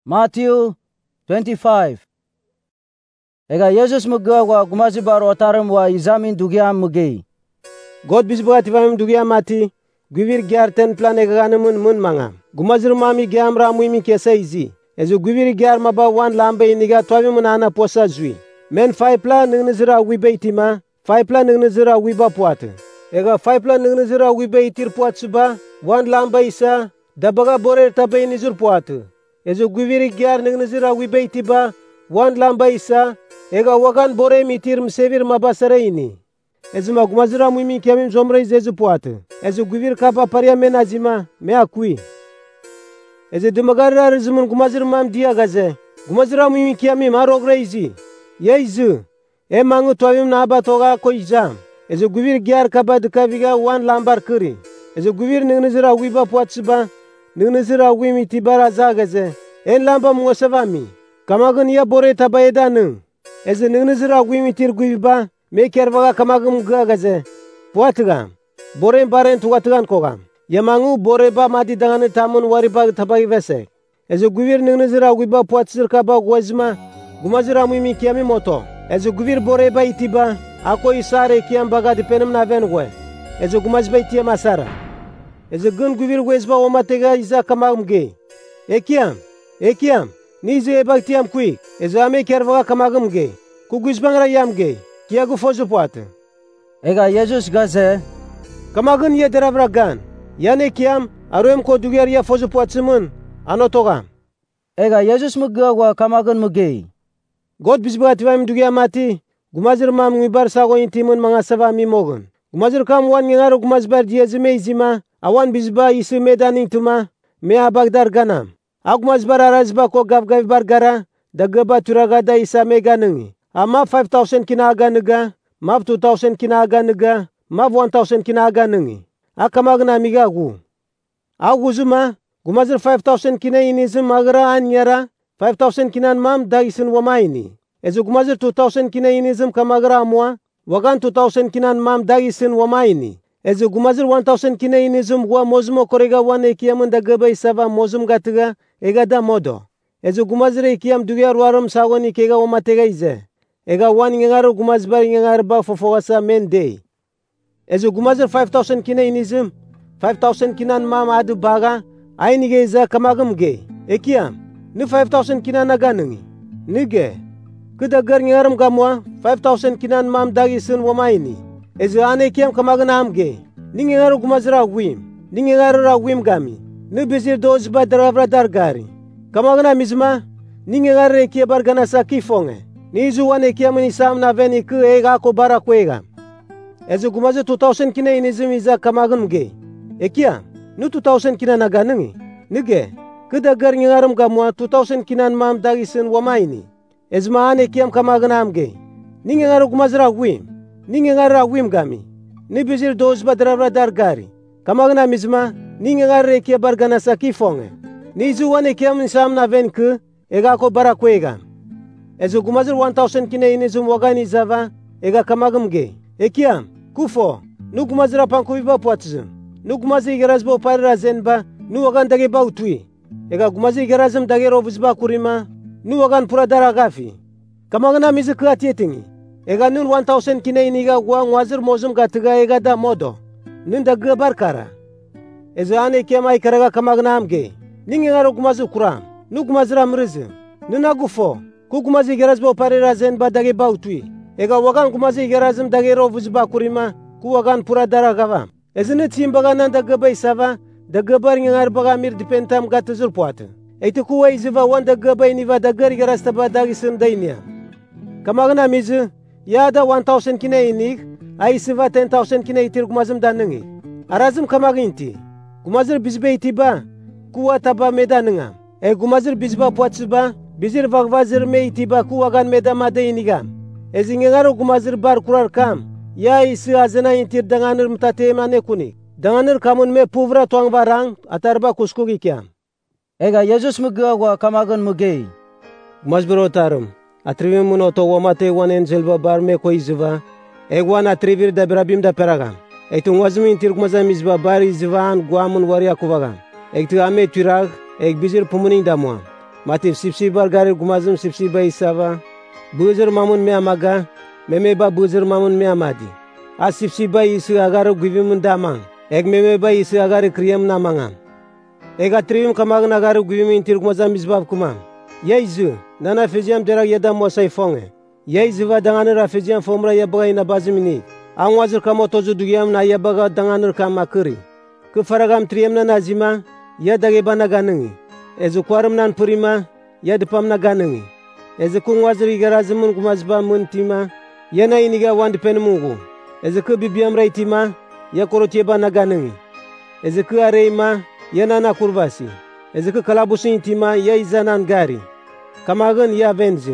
Matthew 25. Ega Yesus muga wa gumazi baro ataram wa izamin dugia mugei. God bisbuga tivamim dugia mati, gwivir gyar ten plan egaganemun mun mangam. Gumazir mami gyam ra muimi kesa izi. Ezu gwivir gyar maba wan lambe iniga twavimun ana posa zui. Men faipla ningnizira wibe itima, faipla ningnizira wiba puat. Ega faipla ningnizira wibe itir puat suba, wan lambe isa, dabaga borer tabe inizur puat. Ezo gwiviri gyar ningnizira wibe itiba, wan lamba isa, ega wagan bore mitir msevir mabasara ini. Ezo magumazira muimi kiamim zomre izezu puate. Ezo gwivir kapa paria menazima, mea kui. Ezo dumagarra rizumun gumazir mam dia gaze. Gumazira muimi kiamim arogre izi. Yeizu, mangu tuavim na abatoga ko izam. Ezo gwivir gyar kapa dukaviga wan lambar kuri. Ezo gwivir ningnizira wiba puatsiba, ningnizira wimi tibara zagaze. En lamba mwosavami. Kamagun ya bore tabayeda nung. Eze ningnizira wimi tir gwiba. Me kervaga kamagum gagaze. Puatga. Bore baren tuatgan kogam. Yamangu bore ba madi dangane tamun wariba tabai vese. Eze gwivir ningnizira wiba puatsir kaba gwazma. Gumazira wimi kiami moto. Eze gwivir bore ba itiba. Ako isare kiam baga dipenem na vengwe. Eze gumazba itia masara. Eze gun gwivir wezba omatega iza kamagumge. Ekiam, nizu ebag tiam kui. Eze ame kervaga kamagumge. Kuguzbangra yamge. Kiagu fozu puate. Ega Yesus gaze. Kamagun ye deravragan. Yane kiam, aruem ko duger ya fozu puatsimun. Anotogam. Ega Yesus muga wa kamagun mugei. God bisbuga tivamim dugia mati. Gumazir mam ngibar sago intimun mangasava mimogun. Gumazir kam wan ngengaru gumazbar diezime izima. Awan bisba isu medaning tuma. Mea bagdar ganam. Agumazbar arazba ko gavgav bargara. Dagaba turagada isa mega nungi. Map 5,000 kina aga nuga. Map 2,000 kina aga nuga. Map 1,000 kina aga nungi. Akamagna amiga gu. Aguzuma. Gumazir 5,000 kina inizim agra anyara. 5,000 kinan mam dagisin wamaini. Ezu gumazir 2,000 kina inizim kamagra amwa. Wagan 2,000 kinan mam dagisin wamaini. Ezu gumazir 1,000 kina inizum wa mozumo korega wan ekiamun dagaba isava mozum gatiga ega da modo. Ezu gumazir ekiam dugia ruarum sawani kega wamatega ize. Ega wan ngengaru gumazbar ngengarba fofowasa mendei. Ezu gumazir 5,000 kina inizum. 5,000 kinan mam adu baga. Ainige iza kamagumge. Ekiam. Ni 5,000 kinan aganungi. Nige. Kudagar ngengarum gamwa. 5,000 kinan mam dagisin wamaini. Ezu ane kiam kamagana amge. Ningengaru gumazira wim. Ningengaru ra wim gami. Nubizir dozba daravra dargari. Kamagana mizma. Ningengaru ekia bargana sa kifonge. Nizu wane kiam nisam na veni ku ega ko bara kwega. Ezu gumazir 2,000 kina inizim iza kamagunge. Ekia. Nu 2,000 kina naganungi. Nige. Kudagar ngengarum gamwa 2,000 kinan mam dagisin wamaini. Ezu ma ane kiam kamagana amge. Ningengaru gumazira wim. Ningengaru wim gami. Nibizir dozba daravra dargari. Kamagna mizma. Ningengaru ekia bargana sa kifonge. Nizu wane kiam nisam na veni ku ega ko bara kwega. Ezu gumazir 1,000 kina inizum wagani zava ega kamagumge. Ekiam, kufo, nu gumazira pankuviba puatzum. Nu gumazir gerazbo parira zenba, nu wagan dage bautui. Ega gumazir gerazum dage rovuzba kurima, nu wagan pura dara gafi. Kamagana mizu kuatietingi. Ega nun 1,000 kina iniga wazir mozum gatiga ega da modo. Nun da gabar kara. Ezu ane kiamai karaga kamagana amge. Ningengaru gumazir kuram, nu gumazira mrizum. Nuna gufo. Kugumazi gerazbo parira zenba dage bautui. Ega wagan kumazi gerazim dage rovuzba kurima. Ku wagan pura dara gava. Ezini timbaga nan da gaba isava. Da gabar ngengar baga mir dipentam gatuzur puate. Eitu kuwa iziva wan da gaba iniva da gari gerastaba dagi sundainia. Kamagana mizu. Ya da 1,000 kina inik. Aisiva 10,000 kina itir kumazim danungi. Arazim kamaginti. Kumazir bizbe itiba. Kuwa taba medanunga. Kumazir bizba puatsuba. Bizir vagvazir me itiba ku wagan medamade inigam. Ezingengaru gumazir bar kurar kam. Ya isi azena intir danganir mtate mane kuni. Danganir kamun me puvra tuang barang atarba kuskugi kiam. Ega Yesus muga wa kamagun mugei. Gumazbiro tarum. Atrivim munoto wamate wanen zelba bar me ko iziva. Egwan atrivir da berabim da peragam. Eitu ngwazim intir gumazam izba bar izivan guamun waria kuvagam. Ektu ame turag ek bizir pumuning damuam. Matif sipsibar garir gumazim sipsiba isava. Buzur mamun me amaga. Memeba buzur mamun me amadi. A sipsiba isu agar guvimun damang. Eg memeba isu agar kriyam namangam. Ega trivim kamagna agar guvimin tir gumazam bizbab kumam. Yaizu nana fijiam terak yada mosai fonge. Yaizu va danganir afijiam fomra yabaga ina bazimini. Ang wazir kamo tozu dugiam na yabaga danganir kamakuri. Ke faragam triyam na nazima ya dageba na ganengi. Ezu kwaram nan purima ya depam na ganengi. Ezu kung wazir igarazimun gumazba muntima ya na iniga wandipen mungu. Ezu ke bibiam raitima ya korotieba na ganengi. Ezu ke areima ya nana kurvasi. Ezu ke kalabusin intima ya izanan gari. Kamagan ya venzi.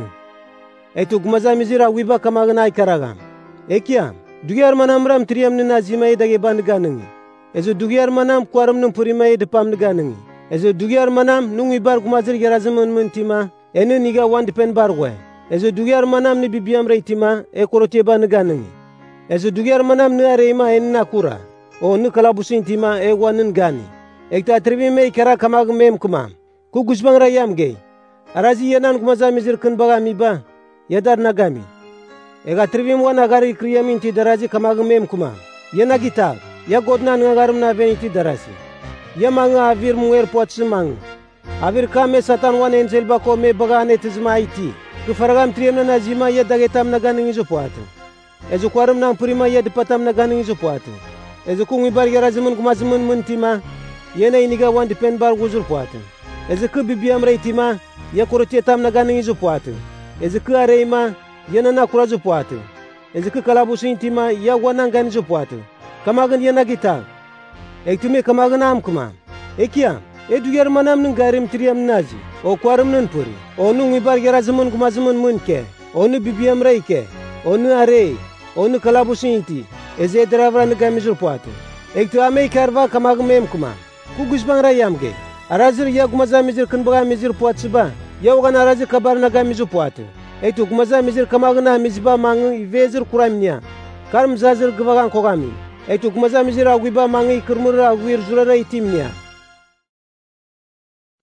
Etu gumazamizira wiba kamagan ay karagam. Ekiam dugiar manamram triyam ni nazima ya dageba na ganengi. Ezo dugiar manam kwaram nung purima e depam neganengi. Ezo dugiar manam nung ibar gumazir gerazimun muntima ene niga wan depen barwe. Ezo dugiar manam ni bibiam reitima e korotieba neganengi. Ezo dugiar manam ni areima ene nakura. O ni kalabusin tima e wanin gani. Ekta tribi me kera kamag mem kumam. Ku gusbang rayam gay. Arazi yanan gumazamizir kun bagami ba. Yadar nagami. Ega tribi wan agari kriyamin ti darazi kamag mem kumam. Yana gitar. Ya godna ngaram na veniti darasi. Ya manga avir muer potsimang. Avir kame satan wan ensel bako me bagane tizma iti. Ku faragam triyam na nazima ya dagetam na ganing izo poatu. Ezo kwaram nang purima ya depatam na ganing izo poatu. Ezo kung ibar garazimun kumazimun muntima yana iniga wan depen bar guzur poatu. Ezo ku bibiam reitima ya korotietam na ganing izo poatu. Ezo ku areima yana na kurazo poatu. Ezo ku kalabusu intima ya wanang ganing izo poatu. Kamagan yana gitar. Ektume kamagan am kumam. Ekiam. Dugiar manam nung garim triyam nazi. O kwaram nun puri. O nung ibar gerazimun kumazimun munke. O nu bibiam reike. O nu are. O nu kalabusin iti. Eze dravra negamizur poatu. Ektu amei karva kamagam mem kumam. Kugusbang rayam ge. Arazir ya gumazamizir kunbagamizir poatsiba. Ya wagan arazir kabar nagamizur poatu. Ektu gumazamizir kamagana mizba mangu ivezir kuramnya. Karam zazir gvagan kogami. Ektu gumazamizir aguiba mangi kurmura aguir zurara itimnya.